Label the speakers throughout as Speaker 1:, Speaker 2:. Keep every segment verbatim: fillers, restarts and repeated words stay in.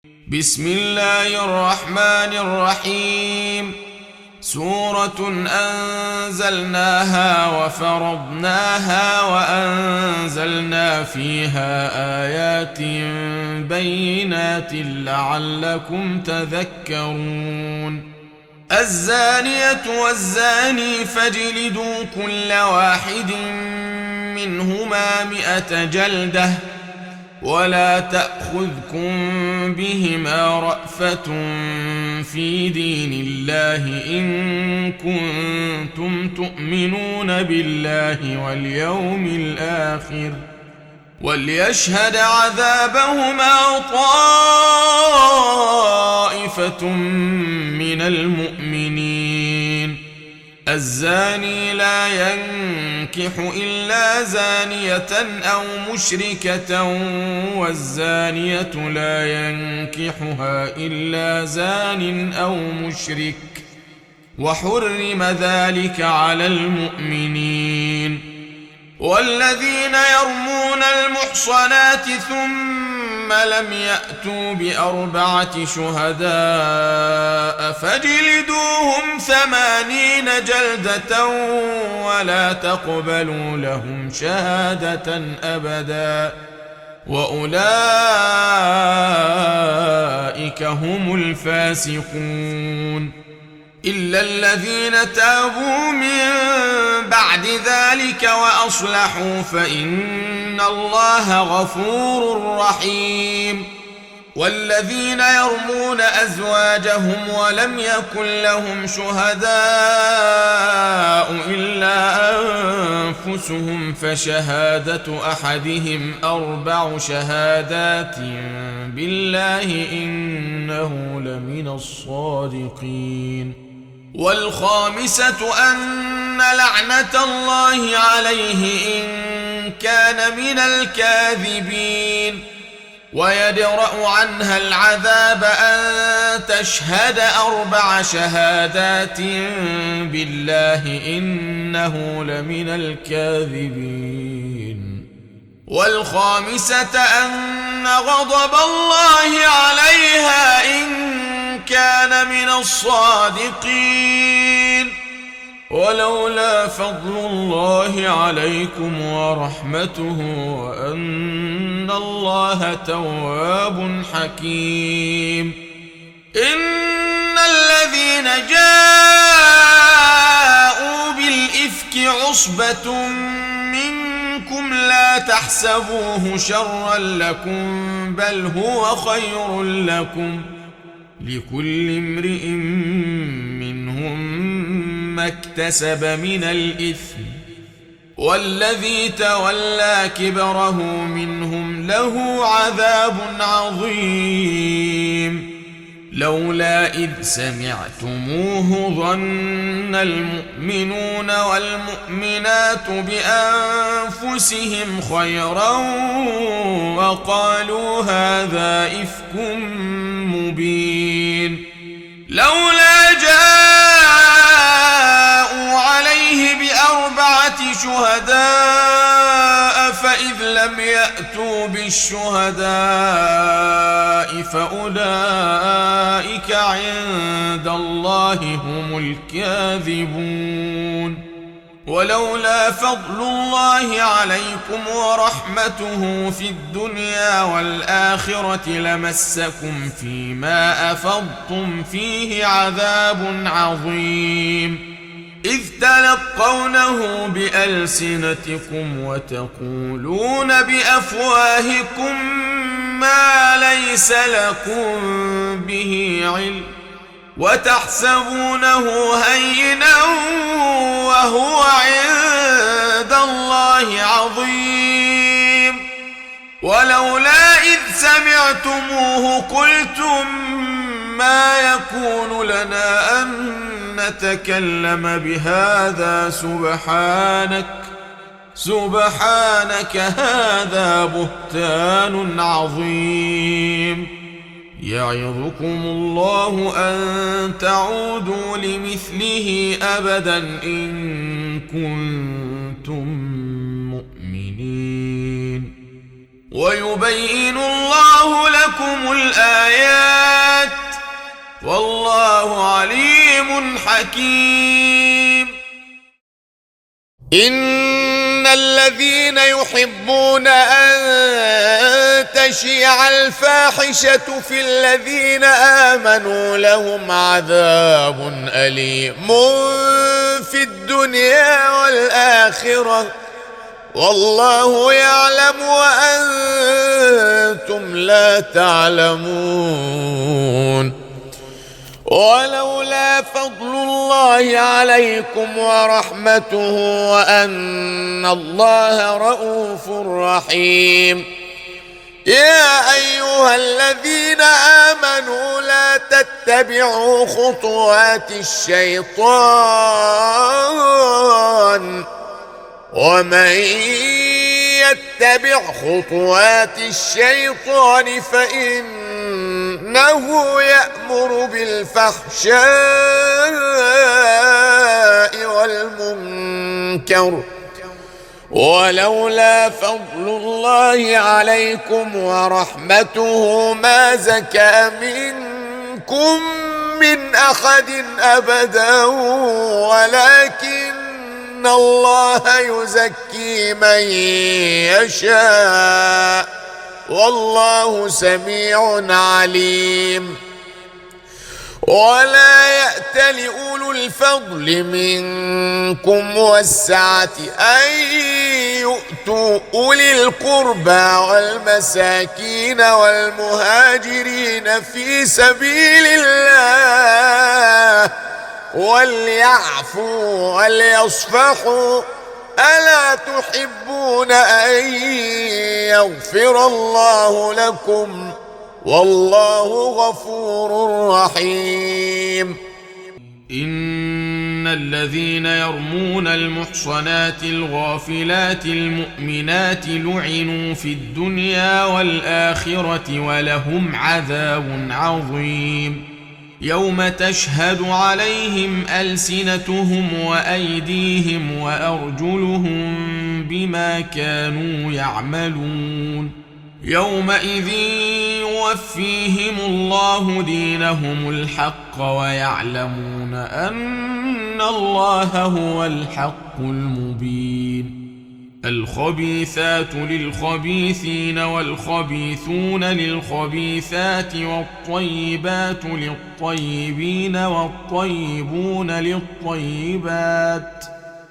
Speaker 1: بسم الله الرحمن الرحيم. سورة أنزلناها وفرضناها وأنزلنا فيها آيات بينات لعلكم تذكرون. الزانية والزاني فاجلدوا كل واحد منهما مئة جلدة ولا تأخذكم بهما رأفة في دين الله إن كنتم تؤمنون بالله واليوم الآخر وليشهد عذابهما طائفة من المؤمنين. الزاني لا ينكح إلا زانية أو مشركة والزانية لا ينكحها إلا زان أو مشرك وحرم ذلك على المؤمنين. والذين يرمون المحصنات ثم لم يأتوا بأربعة شهداء فاجلدوهم ثمانين جلدة ولا تقبلوا لهم شهادة أبدا وأولئك هم الفاسقون. إلا الذين تابوا من بعد ذلك وأصلحوا فإن الله غفور رحيم. والذين يرمون أزواجهم ولم يكن لهم شهداء إلا أنفسهم فشهادة أحدهم أربع شهادات بالله إنه لمن الصادقين. والخامسة أن لعنة الله عليه إن كان من الكاذبين. ويدرأ عنها العذاب أن تشهد أربع شهادات بالله إنه لمن الكاذبين. والخامسة أن غضب الله عليها إن كان من الصادقين. ولولا فضل الله عليكم ورحمته وأن الله تواب حكيم. إن الذين جاءوا بالإفك عصبة منكم لا تحسبوه شرا لكم بل هو خير لكم لكل امرئ منهم ما اكتسب من الإثم والذي تولى كبره منهم له عذاب عظيم. لولا إذ سمعتموه ظن المؤمنون والمؤمنات بأنفسهم خيرا وقالوا هذا إفك مبين. لولا جاءوا عليه بأربعة شهداء فإذ لم يأتوا بالشهداء فأولئك عند الله هم الكاذبون. ولولا فضل الله عليكم ورحمته في الدنيا والآخرة لمسكم فيما أفضتم فيه عذاب عظيم. إذ تلقونه بألسنتكم وتقولون بأفواهكم ما ليس لكم به علم وتحسبونه هينا وهو عند الله عظيم. ولولا إذ سمعتموه قلتم ما يكون لنا أن نتكلم بهذا سبحانك سبحانك هذا بهتان عظيم. يعظكم الله أن تعودوا لمثله أبدا إن كنتم مؤمنين. ويبين الله لكم الآيات حكيم. إن الذين يحبون أن تشيع الفاحشة في الذين آمنوا لهم عذاب أليم في الدنيا والآخرة والله يعلم وأنتم لا تعلمون. ولولا فضل الله عليكم ورحمته وأن الله رؤوف رحيم. يا أيها الذين آمنوا لا تتبعوا خطوات الشيطان ومن يتبع خطوات الشيطان فإنه يأمر بالفحشاء والمنكر. ولولا فضل الله عليكم ورحمته ما زكى منكم من أحد أبدا ولكن إن الله يزكي من يشاء والله سميع عليم. ولا يأتل أولو الفضل منكم والسعة أن يؤتوا أولي القربى والمساكين والمهاجرين في سبيل الله وليعفوا وليصفحوا ألا تحبون أن يغفر الله لكم والله غفور رحيم.
Speaker 2: إن الذين يرمون المحصنات الغافلات المؤمنات لعنوا في الدنيا والآخرة ولهم عذاب عظيم. يوم تشهد عليهم ألسنتهم وأيديهم وأرجلهم بما كانوا يعملون. يومئذ يوفيهم الله دينهم الحق ويعلمون أن الله هو الحق المبين. الخبيثات للخبيثين والخبيثون للخبيثات والطيبات للطيبين والطيبون للطيبات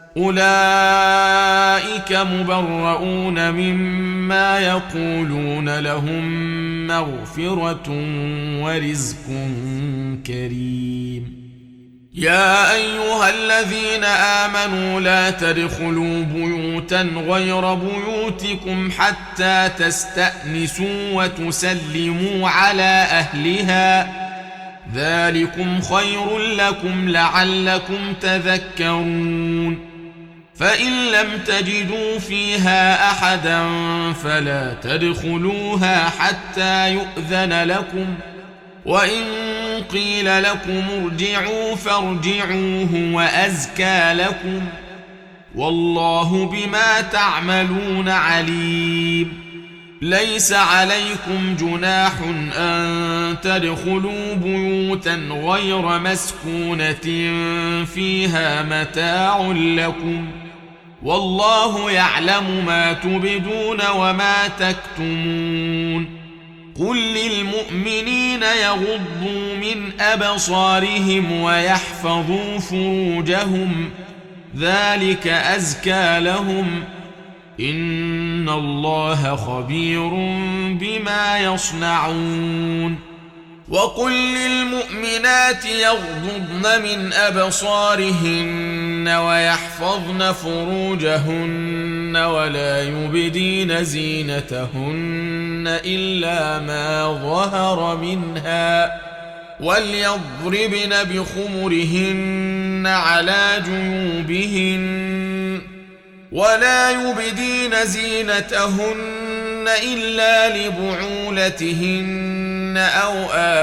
Speaker 2: أولئك مبرؤون مما يقولون لهم مغفرة ورزق كريم. يا أيها الذين آمنوا لا تدخلوا بيوتا غير بيوتكم حتى تستأنسوا وتسلموا على أهلها ذلكم خير لكم لعلكم تذكرون. فإن لم تجدوا فيها أحدا فلا تدخلوها حتى يؤذن لكم وإن قيل لكم ارجعوا فارجعوا هو أزكى لكم والله بما تعملون عليم. ليس عليكم جناح أن تدخلوا بيوتا غير مسكونة فيها متاع لكم والله يعلم ما تبدون وما تكتمون. قل للمؤمنين يغضوا من أبصارهم ويحفظوا فروجهم ذلك أزكى لهم إن الله خبير بما يصنعون. وقل للمؤمنات يغضضن من أبصارهن ويحفظن فروجهن ولا يبدين زينتهن إلا ما ظهر منها وليضربن بخمرهن على جيوبهن ولا يبدين زينتهن إلا لبعولتهن أو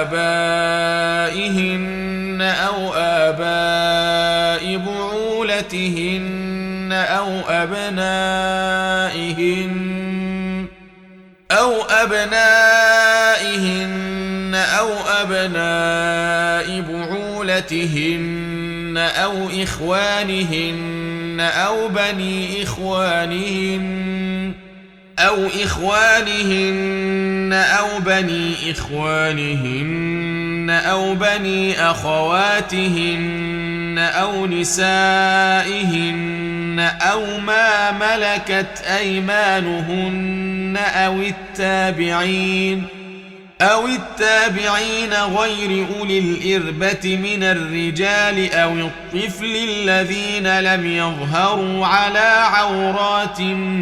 Speaker 2: آبائهن أو آباء بعولتهن أو أبنائهن أو أبنائهن أو أبناء بعولتهن أو إخوانهن أو بني إخوانهن أو إخوانهن أو بني إخوانهن أو بني أخواتهن أو نسائهن أو ما ملكت أيمانهن أو التابعين أو التابعين غير أولي الإربة من الرجال أو الطفل الذين لم يظهروا على عورات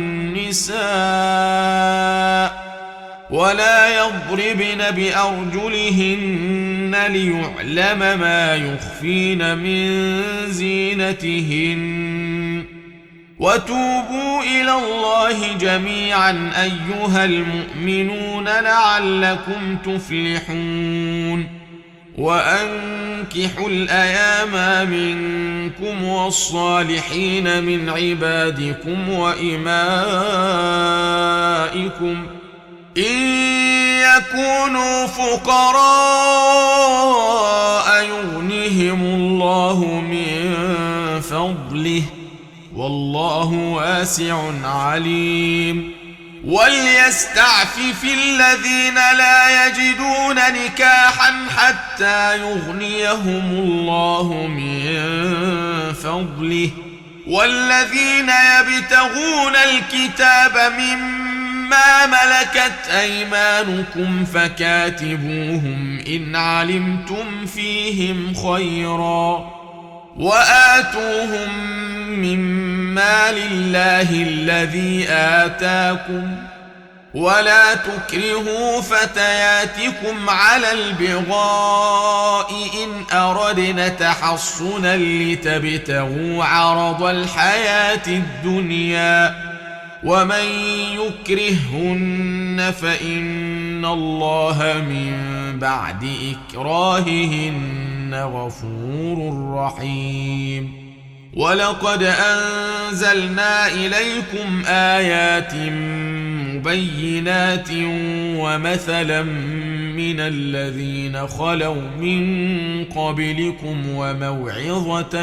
Speaker 2: النساء ولا يضربن بأرجلهن ليعلم ما يخفين من زينتهن وتوبوا إلى الله جميعا أيها المؤمنون لعلكم تفلحون وأنكحوا الأيام منكم والصالحين من عبادكم وإمائكم إن يكونوا فقراء يغنهم الله من فضله والله واسع عليم وليستعفف الذين لا يجدون نكاحا حتى يغنيهم الله من فضله والذين يبتغون الكتاب مما ملكت أيمانكم فكاتبوهم إن علمتم فيهم خيرا وآتوهم مما لله الذي آتاكم ولا تكرهوا فتياتكم على البغاء إن أردنا تحصنا لتبتغوا عرض الحياة الدنيا ومن يكرههن فإن الله من بعد إكراههن غفور رحيم ولقد أنزلنا إليكم آيات مبينات ومثلا من الذين خلوا من قبلكم وموعظة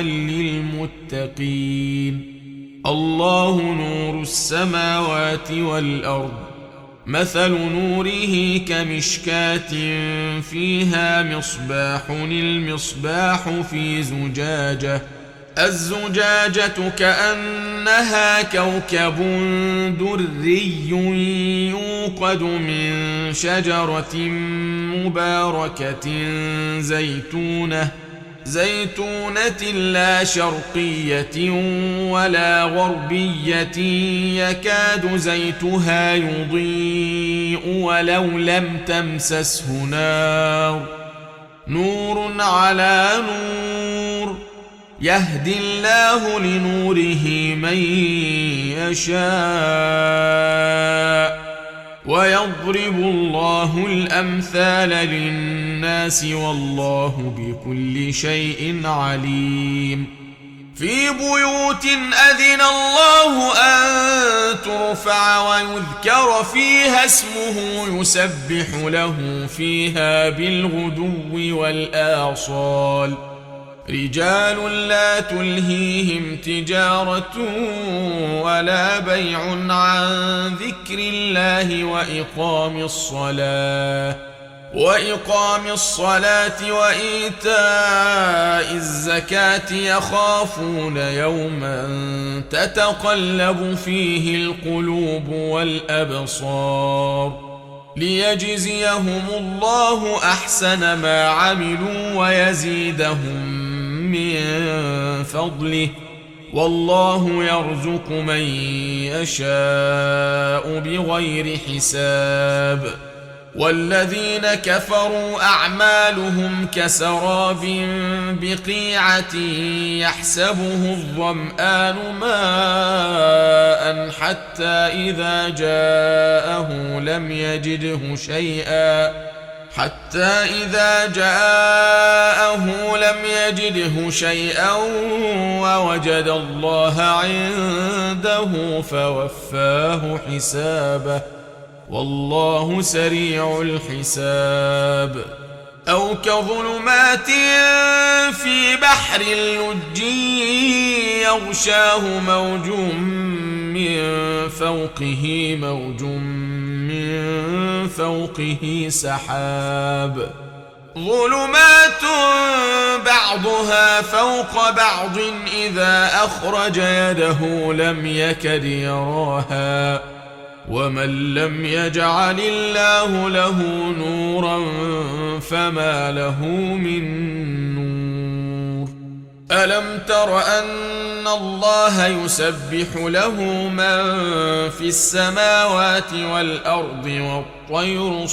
Speaker 2: للمتقين الله نور السماوات والأرض مثل نوره كمشكاة فيها مصباح المصباح في زجاجة الزجاجة كأنها كوكب دري يوقد من شجرة مباركة زيتونة زيتونة لا شرقية ولا غربية يكاد زيتها يضيء ولو لم تمسسه نار نور على نور يهدي الله لنوره من يشاء ويضرب الله الأمثال للناس والله بكل شيء عليم في بيوت أذن الله أن ترفع ويذكر فيها اسمه يسبح له فيها بالغدو والآصال رجال لا تلهيهم تجارة ولا بيع عن ذكر الله وإقام الصلاة وإقام الصلاة وإيتاء الزكاة يخافون يوما تتقلب فيه القلوب والأبصار ليجزيهم الله أحسن ما عملوا ويزيدهم من فضله والله يرزق من يشاء بغير حساب والذين كفروا أعمالهم كسراب بقيعة يحسبه الظمآن ماء حتى إذا جاءه لم يجده شيئا حتى إذا جاءه لم يجده شيئا ووجد الله عنده فوفاه حسابه والله سريع الحساب أو كظلمات في بحر لجي يغشاه موج من فوقه موج من فوقه سحاب ظلمات بعضها فوق بعض إذا أخرج يده لم يكد يراها ومن لم يجعل الله له نورا فما له من نور. ألم تر أن الله يسبح له من في السماوات والأرض والطير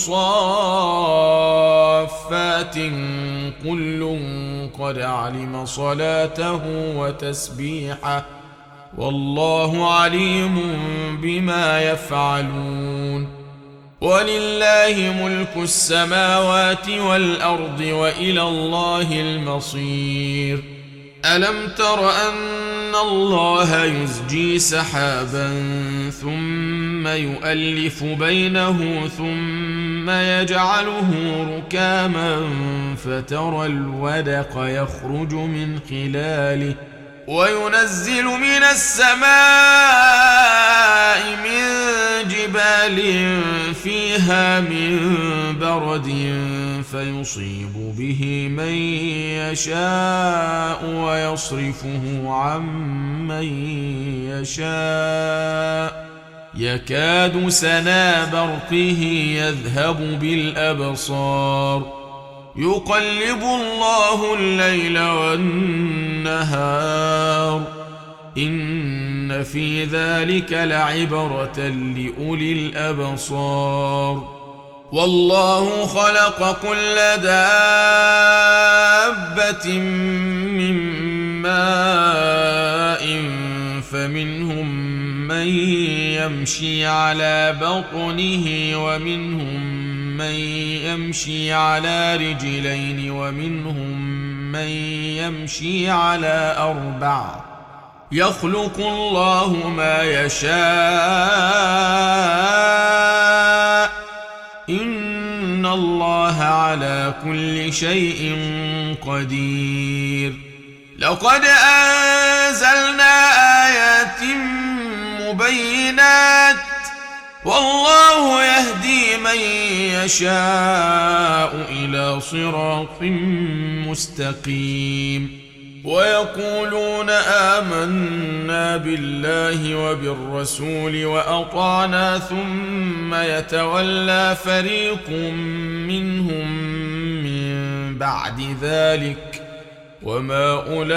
Speaker 2: صافات كل قد علم صلاته وتسبيحه والله عليم بما يفعلون. ولله ملك السماوات والأرض وإلى الله المصير. ألم تر أن الله يزجي سحابا ثم يؤلف بينه ثم يجعله ركاما فترى الودق يخرج من خلاله وينزل من السماء من جبال فيها من برد فيصيب به من يشاء ويصرفه عن من يشاء يكاد سنا برقه يذهب بالأبصار يقلب الله الليل والنهار إن في ذلك لعبرة لأولي الأبصار. والله خلق كل دابة من ماء فمنهم من يمشي على بطنه ومنهم من يمشي على رجلين ومنهم من يمشي على أربع يخلق الله ما يشاء إن الله على كل شيء قدير. لقد أنزلنا آيات مبينات والله يهدي من يشاء إلى صراط مستقيم. ويقولون آمنا بالله وبالرسول وأطعنا ثم يتولى فريق منهم من بعد ذلك وما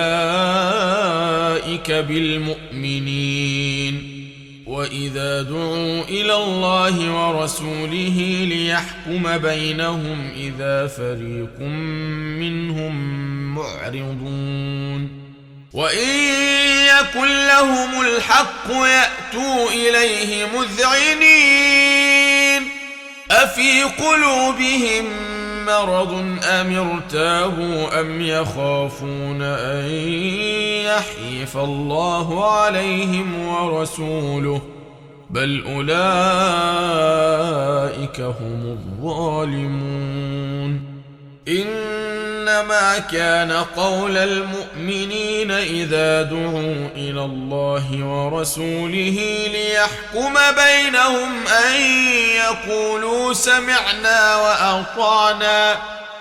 Speaker 2: أولئك بالمؤمنين. وإذا دعوا إلى الله ورسوله ليحكم بينهم إذا فريق منهم معرضون. وإن يكن لهم الحق يأتوا إليه مذعنين أفي قلوبهم مرض أم ارتابوا أم يخافون أن يحيف الله عليهم ورسوله بل أولئك هم الظالمون. إنما كان قول المؤمنين إذا دعوا إلى الله ورسوله ليحكم بينهم أن يقولوا سمعنا وأطعنا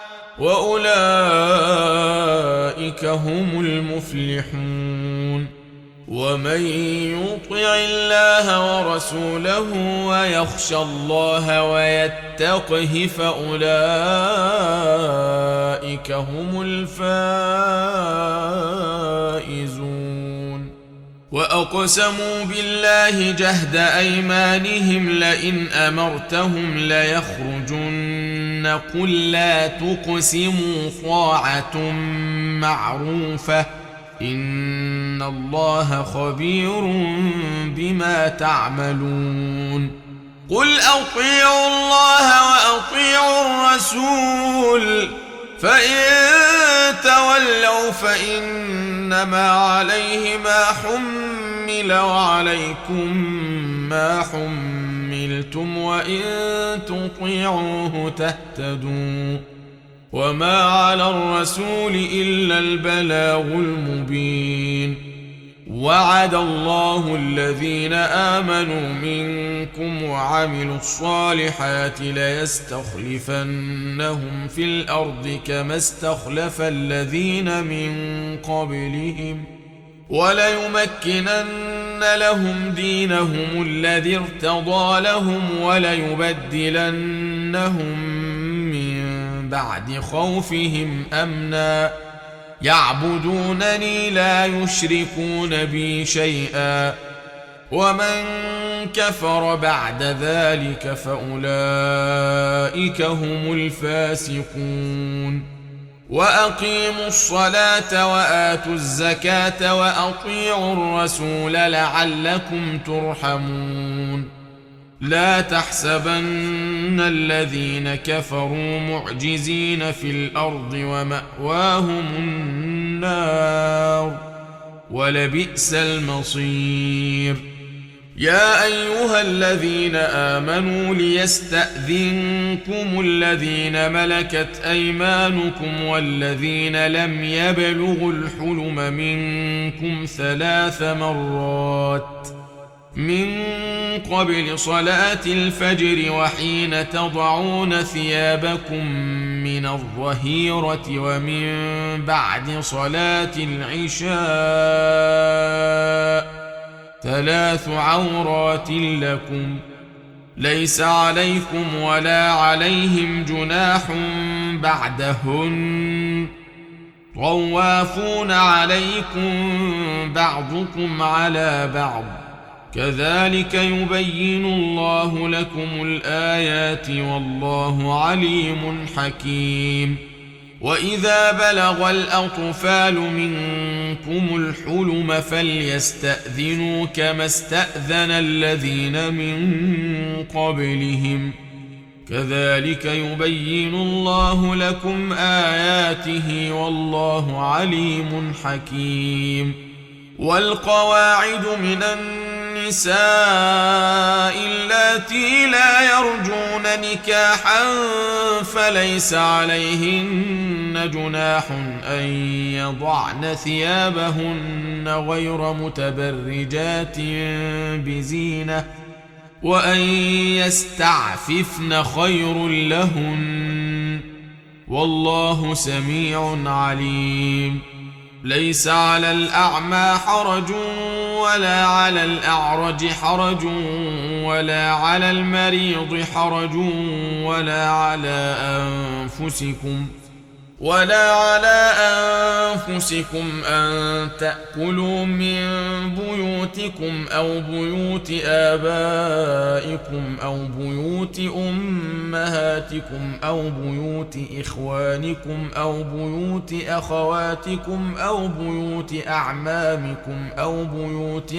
Speaker 2: وأولئك هم المفلحون. ومن يطع الله ورسوله ويخشى الله ويتقه فأولئك هم الفائزون. وأقسموا بالله جهد أيمانهم لئن أمرتهم ليخرجن قل لا تقسموا طاعة معروفة إن الله خبير بما تعملون. قل أطيعوا الله وأطيعوا الرسول فإن تولوا فإنما عليه ما حمل وعليكم ما حملتم وإن تطيعوه تهتدوا وما على الرسول إلا البلاغ المبين. وعد الله الذين آمنوا منكم وعملوا الصالحات ليستخلفنهم في الأرض كما استخلف الذين من قبلهم وليمكنن لهم دينهم الذي ارتضى لهم وليبدلنهم من بعد خوفهم أمنا يعبدونني لا يشركون بي شيئا ومن كفر بعد ذلك فأولئك هم الفاسقون. وأقيموا الصلاة وآتوا الزكاة وأطيعوا الرسول لعلكم ترحمون. لا تحسبن الذين كفروا معجزين في الأرض ومأواهم النار ولبئس المصير. يا أيها الذين آمنوا ليستأذنكم الذين ملكت أيمانكم والذين لم يبلغوا الحلم منكم ثلاث مرات من قبل صلاة الفجر وحين تضعون ثيابكم من الظهيرة ومن بعد صلاة العشاء ثلاث عورات لكم ليس عليكم ولا عليهم جناح بعدهن طوافون عليكم بعضكم على بعض كذلك يبين الله لكم الآيات والله عليم حكيم. وإذا بلغ الأطفال منكم الحلم فليستأذنوا كما استأذن الذين من قبلهم كذلك يبين الله لكم آياته والله عليم حكيم. والقواعد من النساء اللاتي لا يرجون نكاحا فليس عليهن جناح أن يضعن ثيابهن غير متبرجات بزينة وأن يستعففن خير لهن والله سميع عليم. ليس على الأعمى حرج ولا على الأعرج حرج ولا على المريض حرج ولا على أنفسكم ولا على أنفسكم أن تأكلوا من بيوتكم أو بيوت آبائكم أو بيوت أمهاتكم أو بيوت إخوانكم أو بيوت أخواتكم أو بيوت أعمامكم أو بيوت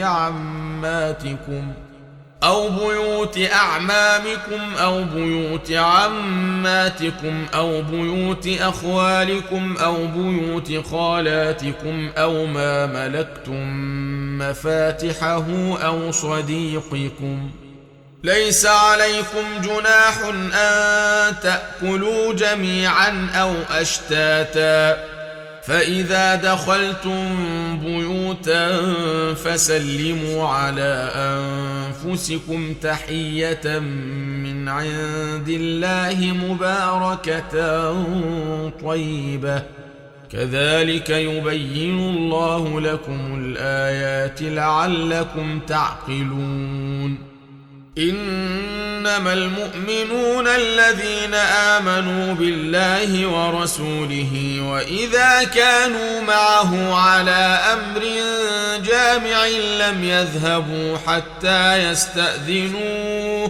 Speaker 2: عماتكم أو بيوت أعمامكم أو بيوت عماتكم أو بيوت أخوالكم أو بيوت خالاتكم أو ما ملكتم مفاتحه أو صديقكم. ليس عليكم جناح أن تأكلوا جميعا أو أشتاتا فإذا دخلتم بيوتا فسلموا على أنفسكم تحية من عند الله مباركة طيبة كذلك يبين الله لكم الآيات لعلكم تعقلون. إنما المؤمنون الذين آمنوا بالله ورسوله وإذا كانوا معه على أمر جامع لم يذهبوا حتى يستأذنوه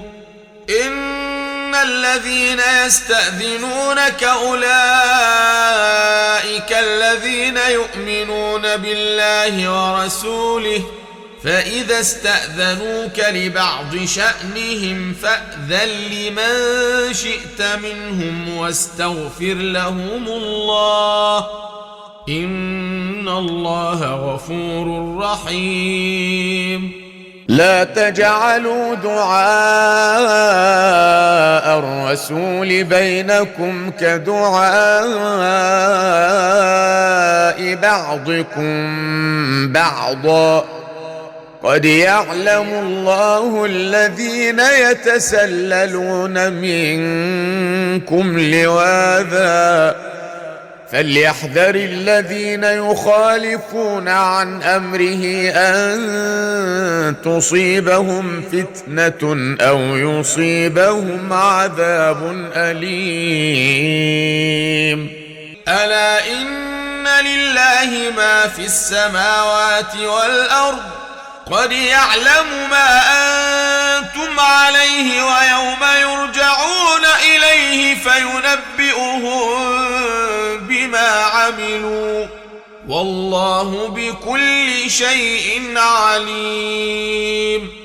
Speaker 2: إن الذين يستأذنونك أولئك الذين يؤمنون بالله ورسوله فإذا استأذنوك لبعض شأنهم فأذن لمن شئت منهم واستغفر لهم الله إن الله غفور رحيم.
Speaker 1: لا تجعلوا دعاء الرسول بينكم كدعاء بعضكم بعضا قد يعلم الله الذين يتسللون منكم لواذا فليحذر الذين يخالفون عن أمره أن تصيبهم فتنة أو يصيبهم عذاب أليم.
Speaker 2: ألا إن لله ما في السماوات والأرض قد يعلم ما أنتم عليه ويوم يرجعون إليه فينبئهم بما عملوا والله بكل شيء عليم.